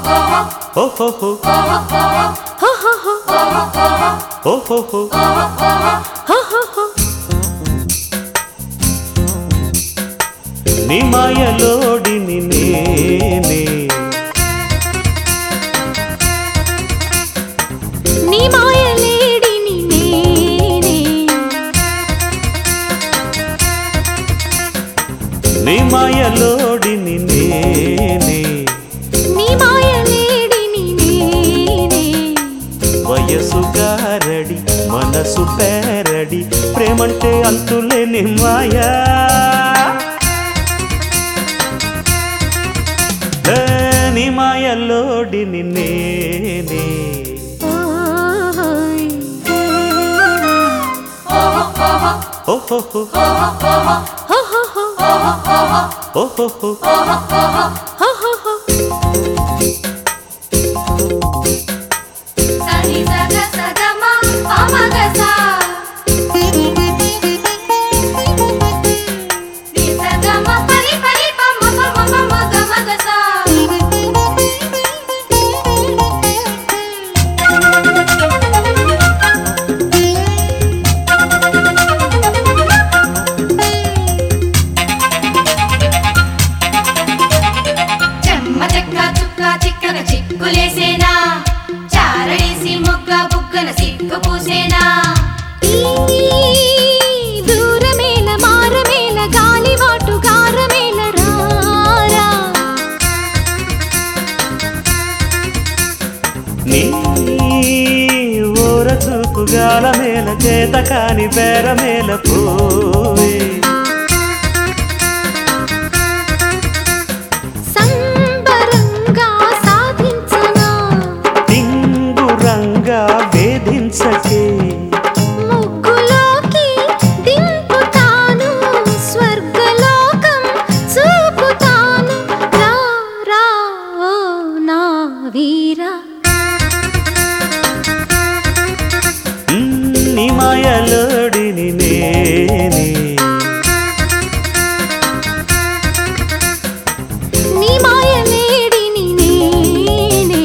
ఓహోహో ఓహోహో నీ మాయలోడిని నేనే నీ మాయలేడిని నేనే నీ మాయలోడిని నేనే నీ మాయలేడిని నేనే వయసు గారడి మనసు పేరడి ప్రేమంటే అంతులేని మాయా నీ మాయలోడిని నేనే ఓహోహో ఓహోహో చిక్కులేసేనా చారడేసి మొగ్గ బుగ్గన సిగ్గు పూసేనా దూరమేల మారమేల గాలివాటు గారమేల రారా నీ ఊర చూపు గాల మేల చేత కాని బేర మేల పోవే వేధించకే ముగ్గులోకి దింపుతాను స్వర్గలోకం చూపుతాను రా రా ఓ నా వీరా నీ మాయలోడిని నేనే నీ మాయలేడిని నేనే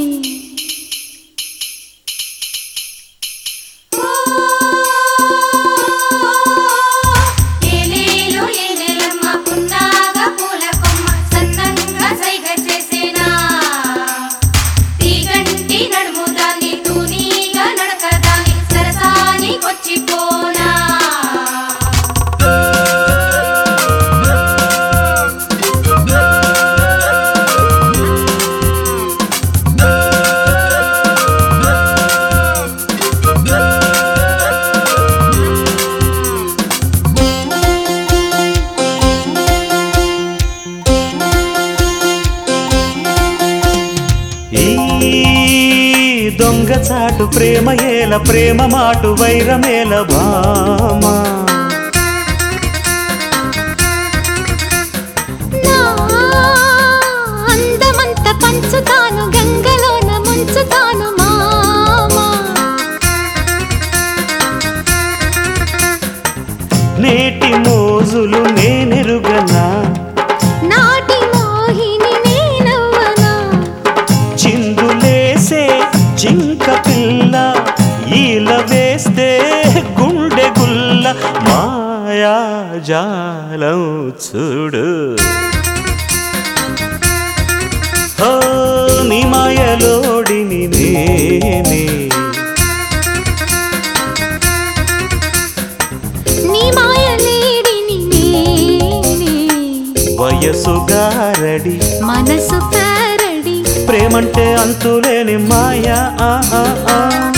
దొంగ చాటు ప్రేమ ఏల ప్రేమ మాటు వైరమేల భామా నా అందమంత పంచుతాను గంగలోన ముంచుతాను మామా నేటి మోజులు నేనెరుగనా నాటి మోహిని నేనవ్వనా చిందులేసే జింక పిల్ల ఈల వేస్తే గుండె గుల్ల మాయా జాలం చూడు హో నీ మాయలోడిని నేనే నీ మాయలేడిని నేనే వయసు గారడి మనసు పేరడి ప్రేమంటే అంతులేని మాయా